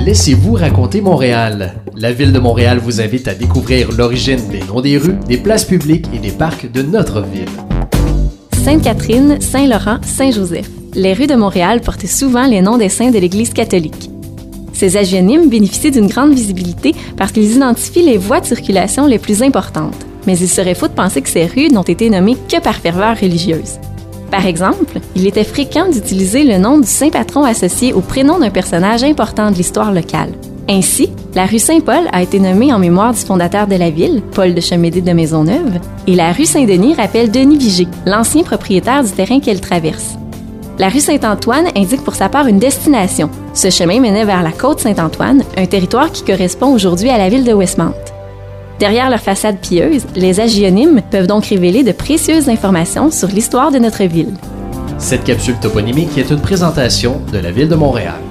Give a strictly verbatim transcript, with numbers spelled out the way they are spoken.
Laissez-vous raconter Montréal. La Ville de Montréal vous invite à découvrir l'origine des noms des rues, des places publiques et des parcs de notre ville. Sainte-Catherine, Saint-Laurent, Saint-Joseph. Les rues de Montréal portent souvent les noms des saints de l'Église catholique. Ces agionymes bénéficient d'une grande visibilité parce qu'ils identifient les voies de circulation les plus importantes. Mais il serait faux de penser que ces rues n'ont été nommées que par ferveur religieuse. Par exemple, il était fréquent d'utiliser le nom du saint patron associé au prénom d'un personnage important de l'histoire locale. Ainsi, la rue Saint-Paul a été nommée en mémoire du fondateur de la ville, Paul de Chemédé de Maisonneuve, et la rue Saint-Denis rappelle Denis Vigée, l'ancien propriétaire du terrain qu'elle traverse. La rue Saint-Antoine indique pour sa part une destination. Ce chemin menait vers la côte Saint-Antoine, un territoire qui correspond aujourd'hui à la ville de Westmount. Derrière leur façade pieuse, les agionymes peuvent donc révéler de précieuses informations sur l'histoire de notre ville. Cette capsule toponymique est une présentation de la Ville de Montréal.